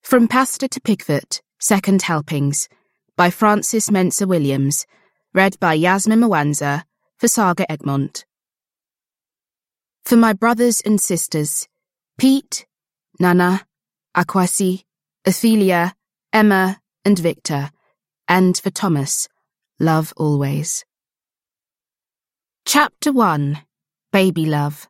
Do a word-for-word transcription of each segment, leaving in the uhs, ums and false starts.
From Pasta to Pigfoot, Second Helpings, by Frances Mensah Williams, read by Yasmin Mwanza for Saga Egmont. For my brothers and sisters, Pete, Nana, Akwasi, Ophelia, Emma, and Victor, and for Thomas, love always. Chapter one, Baby Love.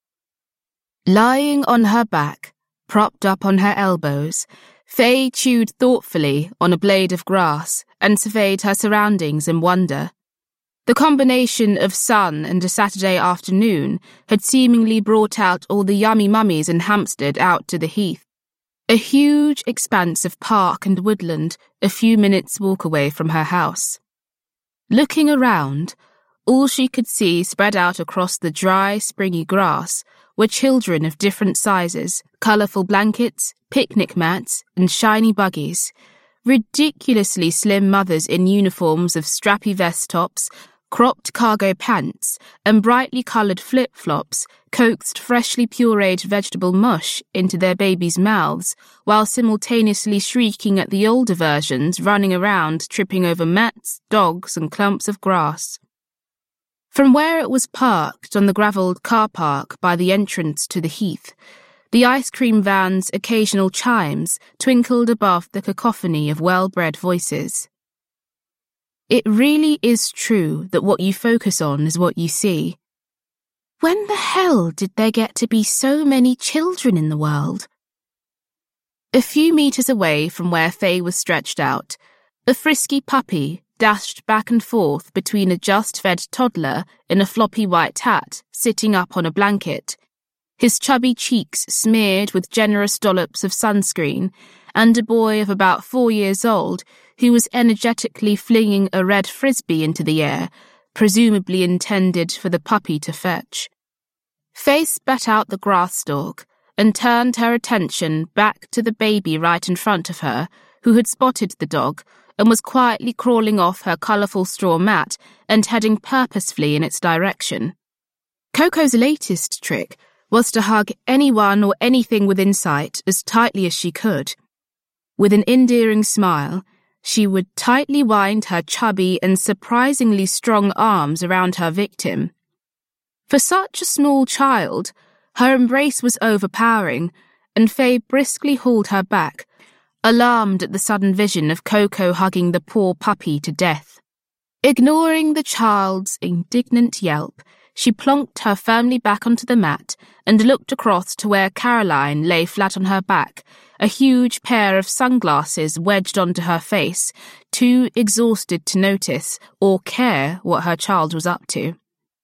Lying on her back, propped up on her elbows, Faye chewed thoughtfully on a blade of grass and surveyed her surroundings in wonder. The combination of sun and a Saturday afternoon had seemingly brought out all the yummy mummies in Hampstead out to the heath, a huge expanse of park and woodland a few minutes' walk away from her house. Looking around, all she could see spread out across the dry, springy grass were children of different sizes, colourful blankets, picnic mats, and shiny buggies, ridiculously slim mothers in uniforms of strappy vest tops, cropped cargo pants, and brightly coloured flip-flops coaxed freshly pureed vegetable mush into their babies' mouths, while simultaneously shrieking at the older versions running around tripping over mats, dogs, and clumps of grass. From where it was parked on the gravelled car park by the entrance to the heath, the ice cream van's occasional chimes twinkled above the cacophony of well-bred voices. It really is true that what you focus on is what you see. When the hell did there get to be so many children in the world? A few metres away from where Faye was stretched out, a frisky puppy dashed back and forth between a just-fed toddler in a floppy white hat sitting up on a blanket, his chubby cheeks smeared with generous dollops of sunscreen, and a boy of about four years old who was energetically flinging a red frisbee into the air, presumably intended for the puppy to fetch. Faye spat out the grass stalk and turned her attention back to the baby right in front of her, who had spotted the dog and was quietly crawling off her colourful straw mat and heading purposefully in its direction. Coco's latest trick was to hug anyone or anything within sight as tightly as she could. With an endearing smile, she would tightly wind her chubby and surprisingly strong arms around her victim. For such a small child, her embrace was overpowering, and Faye briskly hauled her back, alarmed at the sudden vision of Coco hugging the poor puppy to death. Ignoring the child's indignant yelp, she plonked her firmly back onto the mat and looked across to where Caroline lay flat on her back, a huge pair of sunglasses wedged onto her face, too exhausted to notice or care what her child was up to.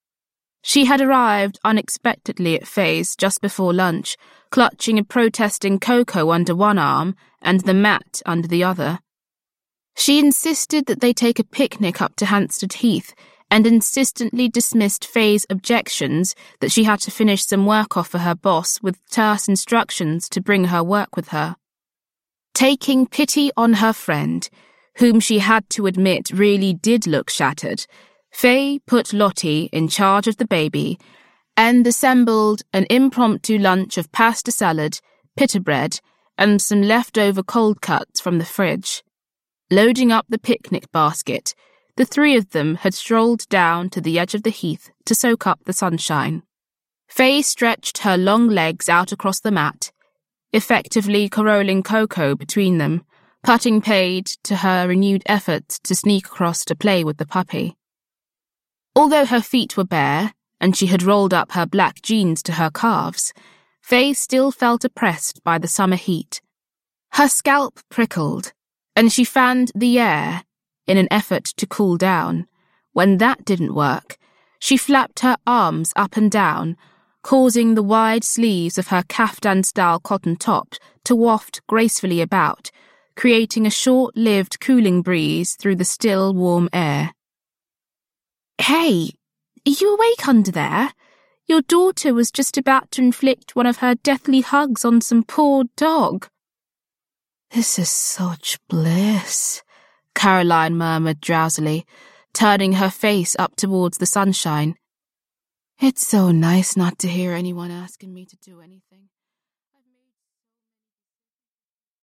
She had arrived unexpectedly at Faye's just before lunch, clutching a protesting Coco under one arm and the mat under the other. She insisted that they take a picnic up to Hampstead Heath and insistently dismissed Faye's objections that she had to finish some work off for her boss with terse instructions to bring her work with her. Taking pity on her friend, whom she had to admit really did look shattered, Faye put Lottie in charge of the baby and assembled an impromptu lunch of pasta salad, pita bread, and some leftover cold cuts from the fridge. Loading up the picnic basket, the three of them had strolled down to the edge of the heath to soak up the sunshine. Faye stretched her long legs out across the mat, effectively corralling Coco between them, putting paid to her renewed efforts to sneak across to play with the puppy. Although her feet were bare, and she had rolled up her black jeans to her calves, Faye still felt oppressed by the summer heat. Her scalp prickled, and she fanned the air in an effort to cool down. When that didn't work, she flapped her arms up and down, causing the wide sleeves of her caftan-style cotton top to waft gracefully about, creating a short-lived cooling breeze through the still, warm air. "Hey, are you awake under there? Your daughter was just about to inflict one of her deathly hugs on some poor dog." "This is such bliss," Caroline murmured drowsily, turning her face up towards the sunshine. "It's so nice not to hear anyone asking me to do anything."